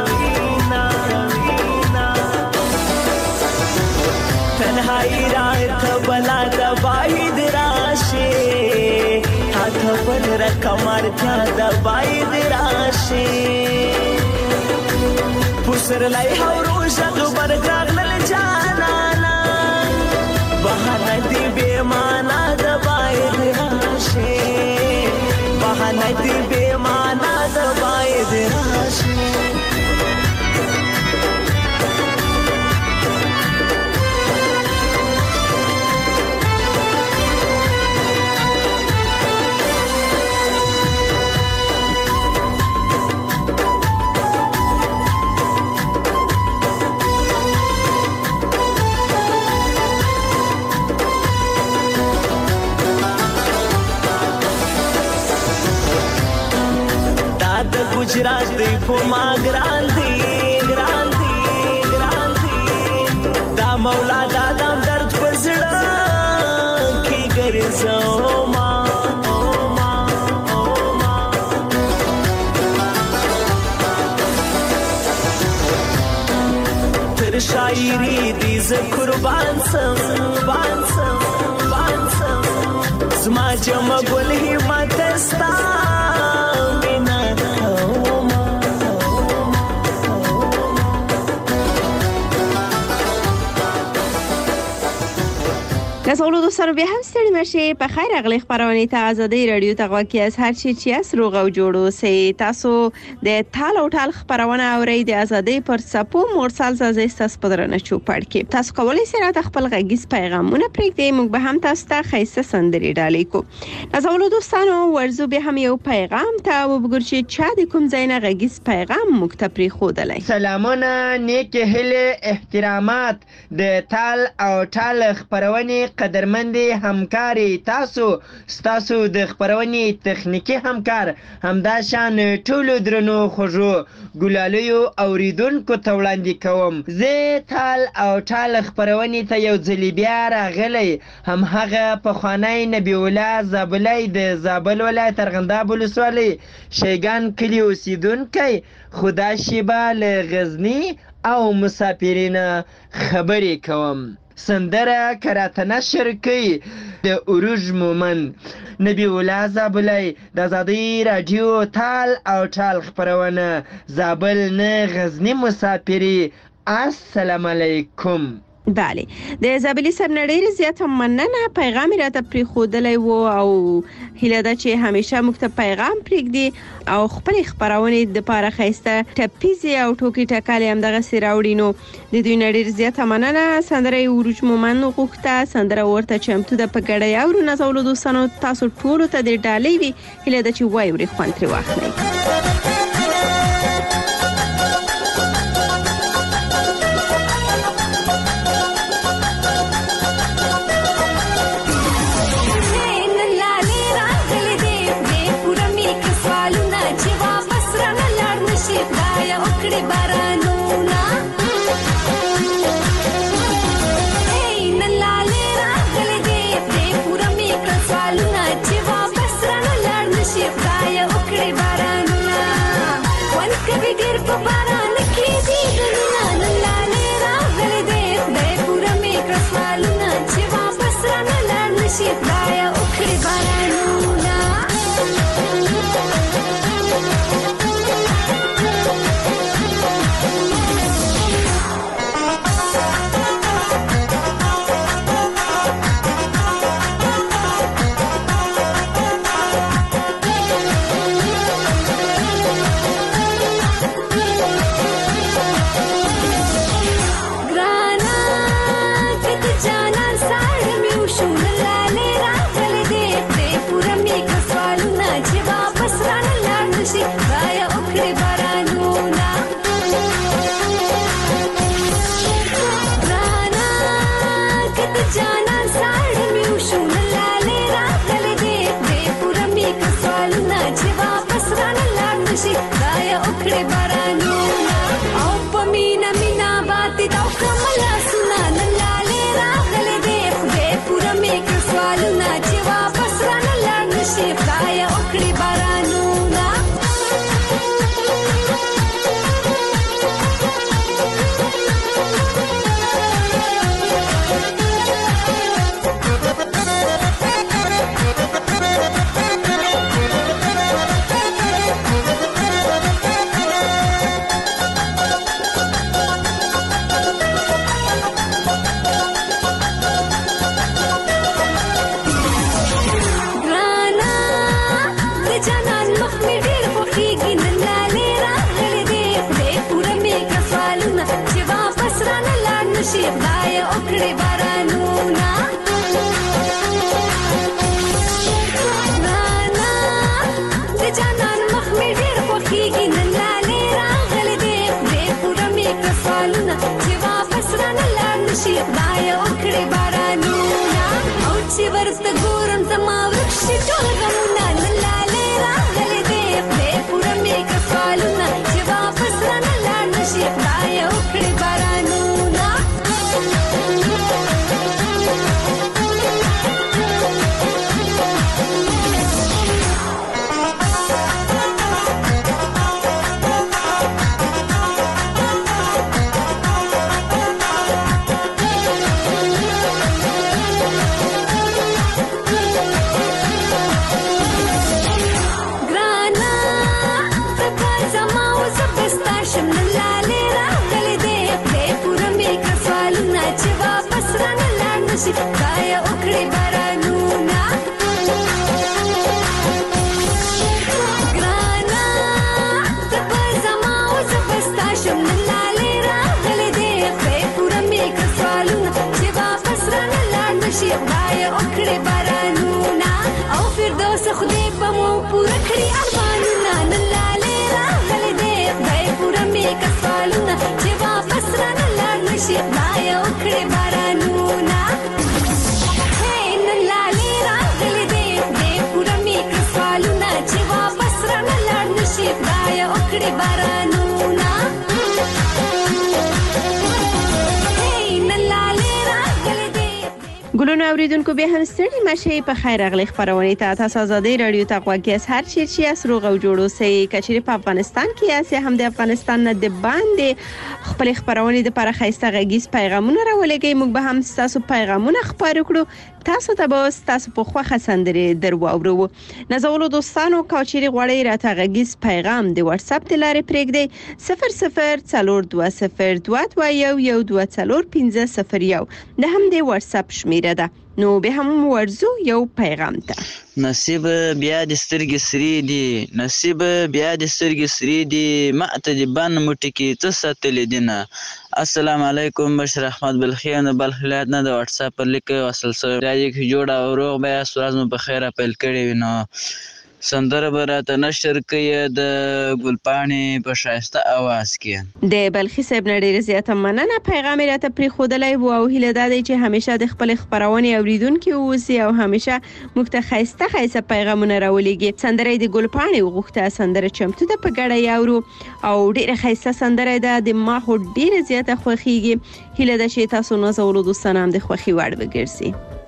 تنهایی رات بلا د باید راشي هاتھ پر رقمار تھا د باید راشي پسرلی هورو شغ برګراغ لل جانانا بهانه دی بے معنا د باید راشي بهانه دی بے معنا د باید راشي गुजरात دی په ما ګران دی دا مولا دا دم درد پزړه کی ګرځو ما تر شاعری دی ز قربان سم زما جمع ګل همت استا کسولو دوستانو بیا هم ستړي مشه په خیر اغلی خبرونه ته ازادي رادیو ته غواکي از هر چی چې اس روغ او جوړو سي تاسو د ټال او ټال خبرونه اوري د ازادي پر سپو مرسل زاز تاسو پدرنه چوپړ کې تاسو کولای سئ راته خپل غږیز پیغامونه پرېږدئ موږ به هم تاسو ته خیسته سندري ډالې کو کسولو دوستانو ورزو به هم یو پیغام ته وګورئ چې چا د کوم ځای نه غږیز پیغام موږ ته پرېښودلی سلامونه نیک هله احترامات د ټال او ټال خبرونه قدرمندې همکارې تاسو ستاسو د خپرونې تخنیکي همکار همداشان ټولو درنو خوږو ګلالیو اوریدونکو ته وړاندې کوم زه تال او ټال خپرونې ته یو ځلې بیا راغلی همهغه پخوانی نبی الله زابلی د زابل ولایت ارغنداب ولسوالۍ شیګان کلي اوسیدونکی خو دا شیبه له غزني او مسافرینه خبرې کوم سندره کراته نشر کوي د عروج مومند نبی الله زابلی د ازادۍ راډیو تال او ټال خپرونه زابل نه غزني مسافري السلام علیکم. بله د زابلی سرنړۍ زیاته مننه پیغام راته پریښودلی و او هیله ده چې همیشه موږ ته پیغام پرېږدي او خپل خپرونې دپاره ښایسته ټپیزې او ټوکې ټکالې همدغسې راوړي نو د دوی نه ډېر زیاته مننه. سندره یې عروج مومند غوښته سندره ورته چمتو ده په ګډه یې اورو نازولو دوستانو تاسو ټولو ته د ډالۍ وي هیله ده چې وایي ورې خوند ترې واخلئ. ګلونو اوریدونکو بیا هم ستړي مشي په خیر راغلی خبرونه ته تاسو ازادي رادیو ته غوږی هر چی چې اسروغ او جوړو سي کچري په افغانستان کې یا هم د افغانستان نه د باندې خپل خبرونه د پر خیسته غږیز پیغامونه راولېږي موږ به هم تاسو پیغامونه خبرو کړو تاسو ته به تاسو په خوخه سندري درو اورو نزولو دوستانو کچري غوړی راته غږیز پیغام د واتس اپ د لارې پرېږدي 004202011501 د هم د واتس اپ شمیره ده نو به هم ورزو یو پیغام ته نصیب بیا د سترګې سری دی نصیب بیا د سترګې سری دی ماته د بان موټی کې څه ساتلې دینه السلام علیکم بشر احمد بلخیان بلخ ولایت نه د واتس اپ پر لیک وصل سره راځي چې جوړه او روغ بیا سورز مو په خیره پیل کړی وینو سندره براته نشر کوي د ګلپاڼې په شایسته आवाज کې د بلخي صاحب نه ډیر زیاته مننه پیغام راته پری خودلای وو او هله دادی چې همیشه د خپل خبرونه اوریدونکو اوسي او همیشه مختخایسته پیغامونه راولېږي سندره د ګلپاڼې وغوښته سندره چمتو د پګړې اورو او ډیر خایسته سندره ده د ما هو ډیر زیاته خوخيږي هله د شي تاسو نو زولو دوستانم د خوخي وړ وګرځي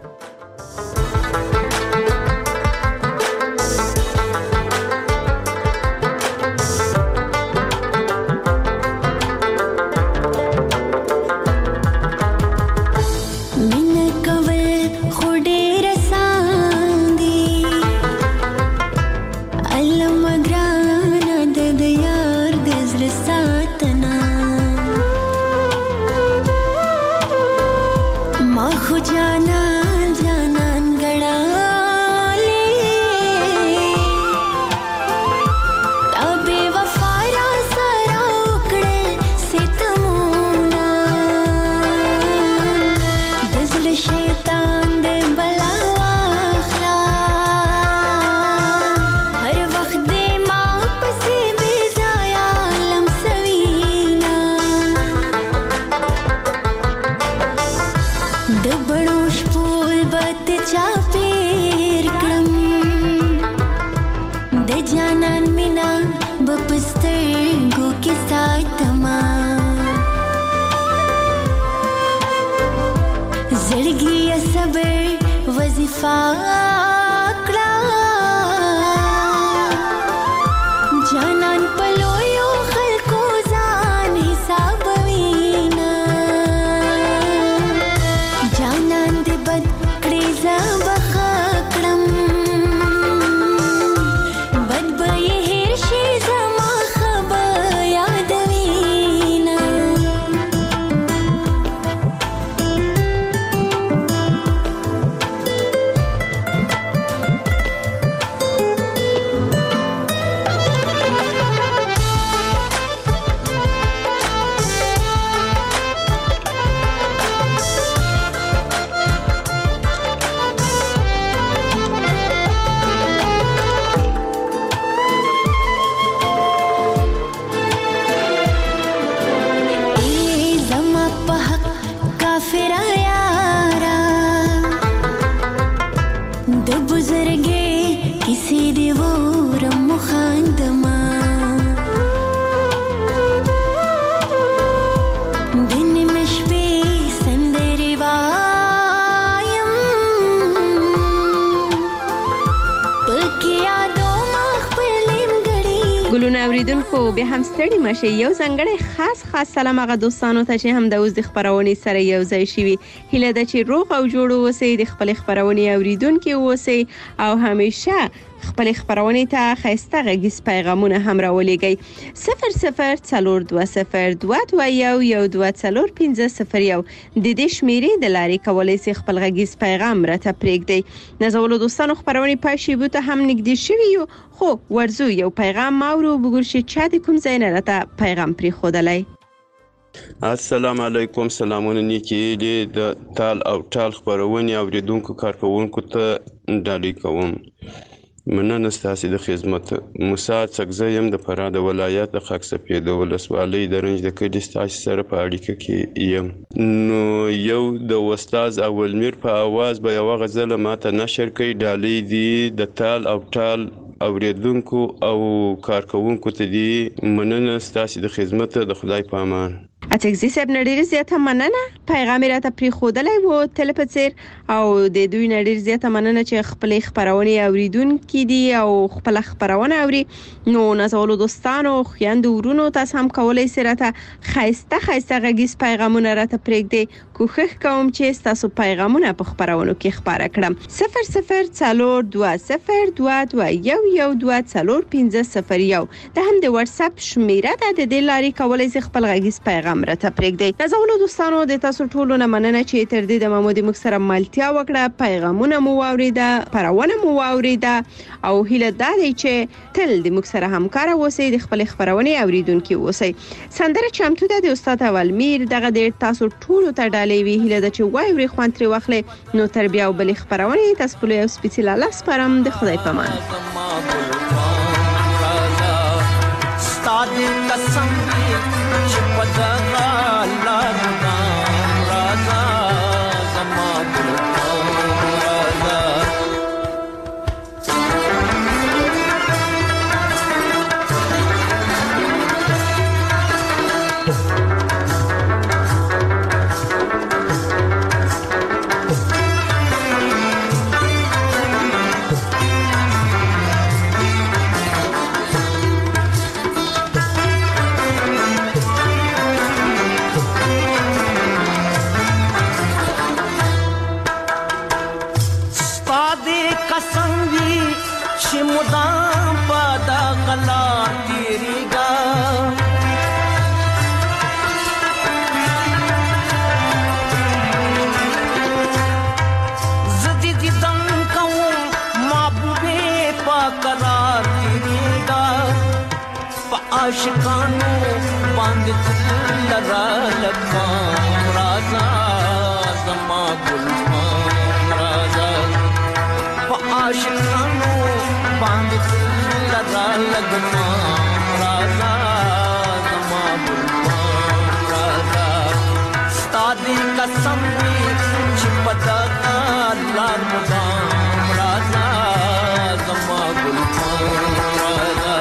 به هم ستړي مشه یو ځنګړی خاص سلام هغه دوستانو ته چې هم د اوس د خبرونه سره یو ځای شي هله د چې روغ او جوړ اوسئ د خپل خبرونه اوریدونکو اوسئ او همیشه خپل خبرونه ته خسته غږیز پیغامونه هم راولېږئ 0040221201 د دې شمیرې د لارې کولای شي خپل غږیز پیغام راته پرېږدئ نزولو دوستانو خبرونه پښې بوته هم نږدې شوي خو ورزو یو پیغام ماورو وګورئ چې د کوم ځای نه راته پیغام پرې خودلای السلام علیکم سلامونه نیکی د تال او ټال خبرونه اوریدونکو کارکونکو ته ډالۍ کوم مننه ستاسو د خدمت موسی څکزه يم د فراه د ولایت د خاکسپید ولسوالۍ د رنج د کډي ستاسو سره په اړیکه کې یم نو یو د استاد اولمیر په आवाज به یو غزل ماته نشر کړي ډالۍ دي د تال او ټال اوریدونکو او کارکوونکو ته دي مننه ستاسو د خدمت د خدای په امان. اڅکزي صاحب نړۍ زیاته مننه پیغام راته پری خودلای وو تلپڅیر او د دوی نړۍ زیاته مننه چې خپل خبرونه اوریدونکو دي او خپل خبرونه اوري نو نازولو دوستانو خويندو ورونو تاسو هم کولای سئ راته خایسته غږیز پیغامونه راته پرېږدئ کوښښ کوم چې تاسو پیغامونه په خبرونو کې خبره کړم 0042022112401501 د هم د واتس اپ شمیره ده د دې لارې کولای سئ خپل غږیز پیغام راته پرېږدئ نازولو دوستانو د تاسو ټولو نه مننه چې تر دې د محمود مکسره ملتیا وکړه پیغامونه مو واوریده پرونه مو واوریده او هیله ده چې تل د مکسره همکار اوسئ د خپل خبرونه اوریدونکو اوسئ سندره چمتو ده د استاد اولمیر دغه د تاسو ټولو ته ډالۍ وی هیله ده چې وایوري خوان تر واخلې نو تربیه او بل خبرونه تاسو په یو سپیشل لاس پرم د خدای پامان استاد قسم چې پدغه لار راځه زما مدام پادا غلا تیریگا زدی دیدن کون محبوبی پا قرار تیریگا پا عاشقانو باندت لرا لکام رازا زما گلفام رازا پا عاشقانو باندې لرا لګما رازا زما ګلفام رازا ستادي قسم چې پتا لار مدام رازا زما ګلفام رازا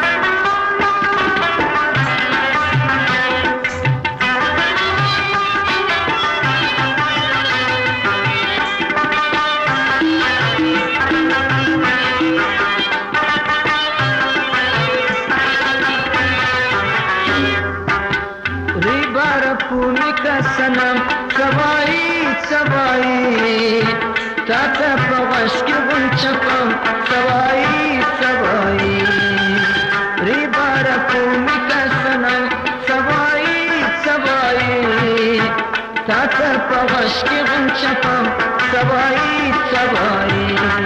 سنم سوای سوای تاته پغش کې غنچکم سوای سوای ری بار کومي کا سنم سوای سوای تاته پغش کې غنچکم سوای سوای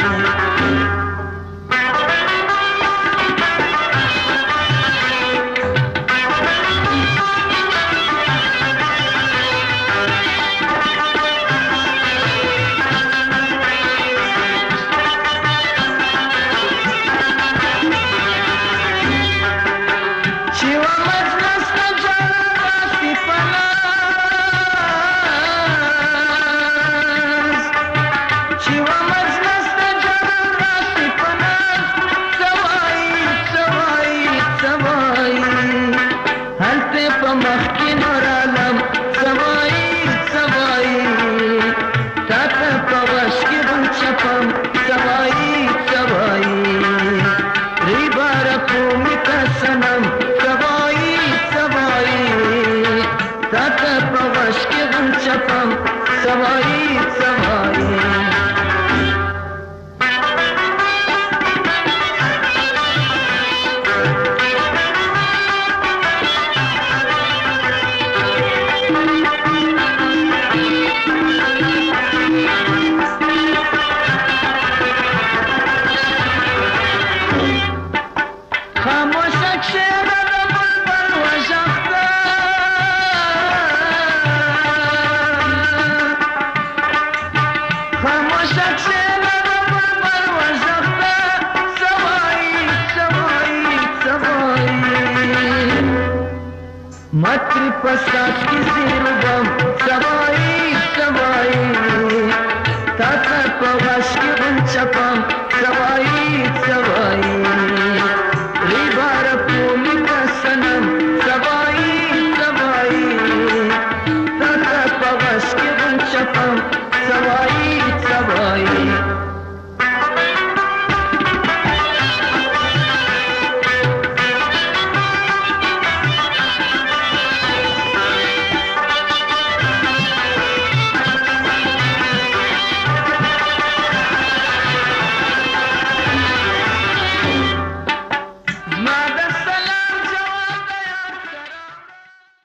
ماتری پسات کی زیربم سوای سوای تا تا پواش کی غنچپم سوای